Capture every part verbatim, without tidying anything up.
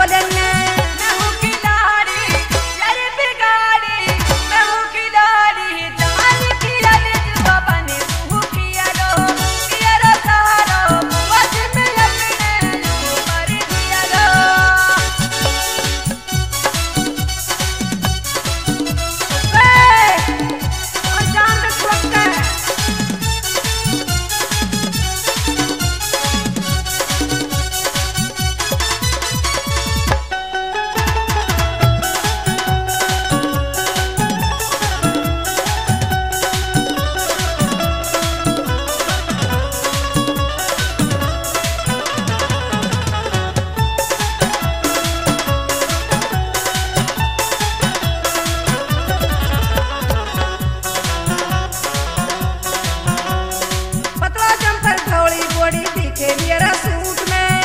बोलेंगे मैं हूँ खिलाड़ी यार बिगाड़ी मैं हूँ खिलाड़ी जान किया ले जुआ बने तू किया लो किया रो सारो बस में अपने ऊपर दिया लो और जान रखो पतला जमकर थोड़ी बॉडी दिखे मेरा सूट में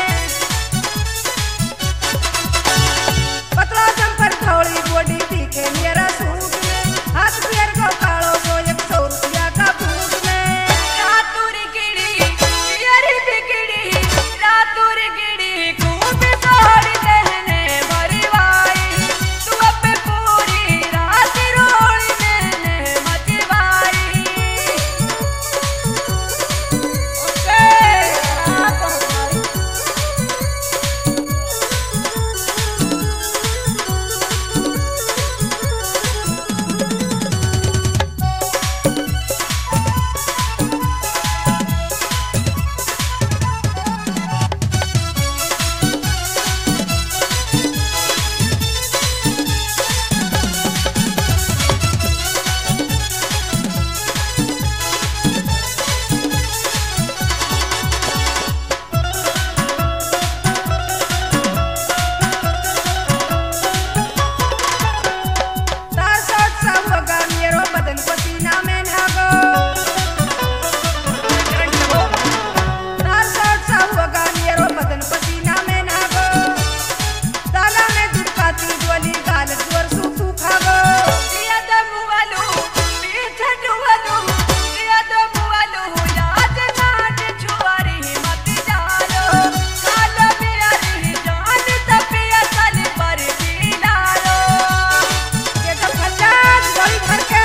पतला जमकर थोड़ी बॉडी दिखे मेरा सूट में हाथ पैर को कालो सो एक सौ रुपया का बूट में रातुरी गिड़ी यारी बिगड़ी रातुरी गिड़ी खूब साड़ी देने भरी भाई तू अब पूरी रात रोड़ी मैंने मचवाई तार सोट सा होगा मेरो बदन पसीना में नागो तार सोट सा होगा मेरो बदन पसीना में नागो दाला में दुखाती डोली गाल जोर सूखू खागो दिया दमु वालू पीछे डुवालू दिया दमु वालू याद नाट छुआरी मत जालो कालो मेरी जान तपिया तल पर पीला लो ये तो खल्लास गोली भर के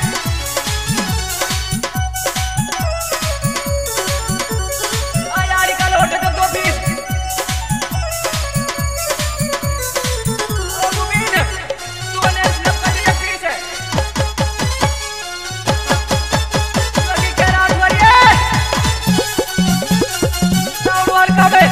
आ यार का लोटे तो दो पीस ओ मुबीन तू ने स्नैप कर दिया पीस है लगी के रात भरिए साउंड वार का बे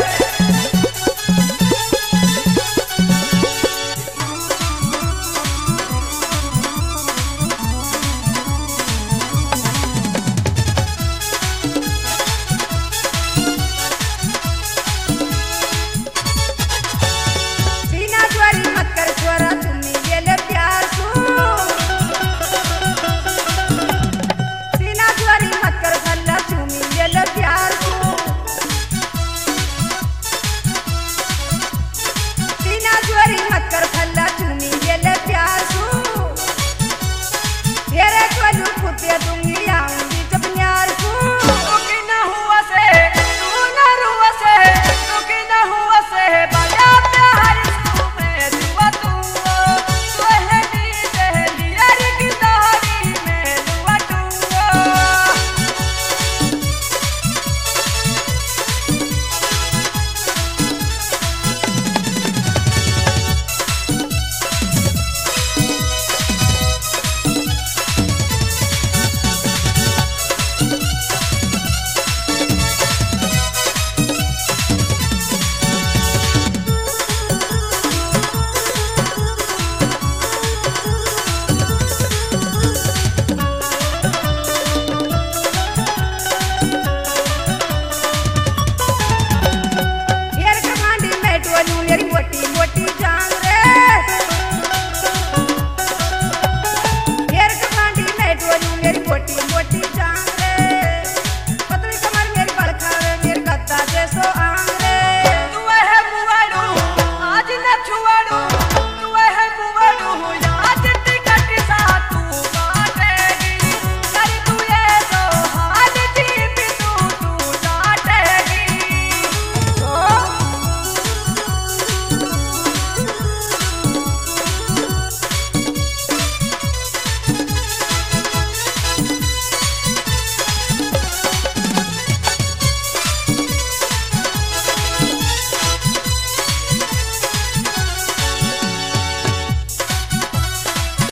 सीना ज्वारी मत कर ज्वारा चुन्नी ये ले प्यार सू सीना ज्वारी मत कर खल्ला चुन्नी ये ले प्यार सू सीना ज्वारी मत कर खल्ला चुन्नी ये ले प्यार सू तेरे को लू खुद दे दूंगी आऊंगी जब न्यार सू तू की ना हुआ से तू ना रुआ से तू की ना हुआ से बड़ा प्यार तू मैं दुआ तू तू है दी दहली यार की दाढ़ी में दुआ तू यार का भांडी में डोलू यारी मोटी मोटी